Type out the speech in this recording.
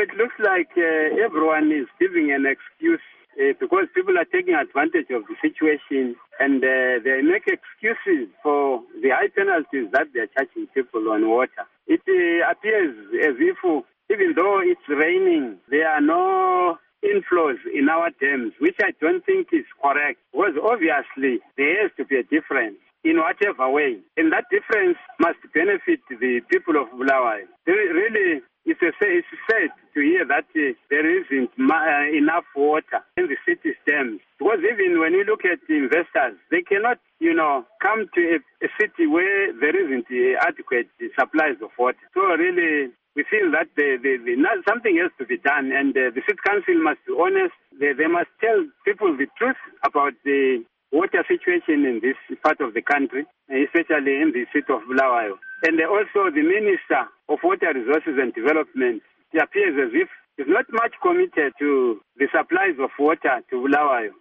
it looks like everyone is giving an excuse because people are taking advantage of the situation and they make excuses for the high penalties that they're charging people on water. It appears as if even though it's raining, there are no inflows in our dams, which I don't think is correct, because obviously there has to be a difference in whatever way. And that difference must benefit the people of Bulawayo. Really, it's sad to hear that there isn't enough water in the city's dams. Because even when you look at the investors, they cannot, come to a city where there isn't adequate supplies of water. So really, we feel that something has to be done, and the city council must be honest. They must tell people the truth about the water situation in this part of the country, especially in the city of Bulawayo. And also the Minister of Water Resources and Development, it appears as if he's not much committed to the supplies of water to Bulawayo.